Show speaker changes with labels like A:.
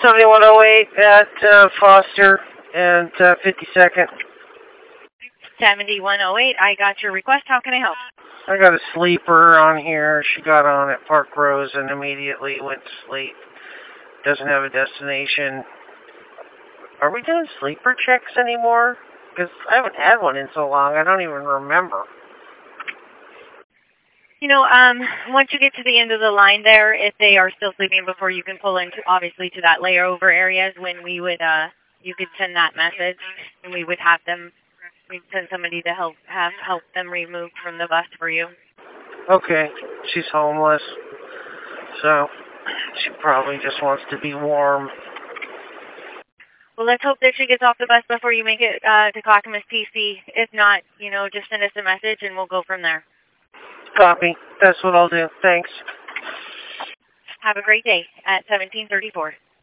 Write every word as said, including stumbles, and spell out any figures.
A: seventy-one oh eight at uh, Foster and uh, fifty-second.
B: seventy-one oh eight, I got your request. How can I help?
A: I got a sleeper on here. She got on at Park Rose and immediately went to sleep. Doesn't have a destination. Are we doing sleeper checks anymore? Because I haven't had one in so long, I don't even remember.
B: You know, um, once you get to the end of the line there, if they are still sleeping before you can pull into, obviously, to that layover areas, when we would, uh, you could send that message, and we would have them, we'd send somebody to help, have, help them removed from the bus for you.
A: Okay, she's homeless, so she probably just wants to be warm.
B: Well, let's hope that she gets off the bus before you make it uh, to Clackamas P C. If not, you know, just send us a message and we'll go from there.
A: Copy. That's what I'll do. Thanks.
B: Have a great day at seventeen thirty-four.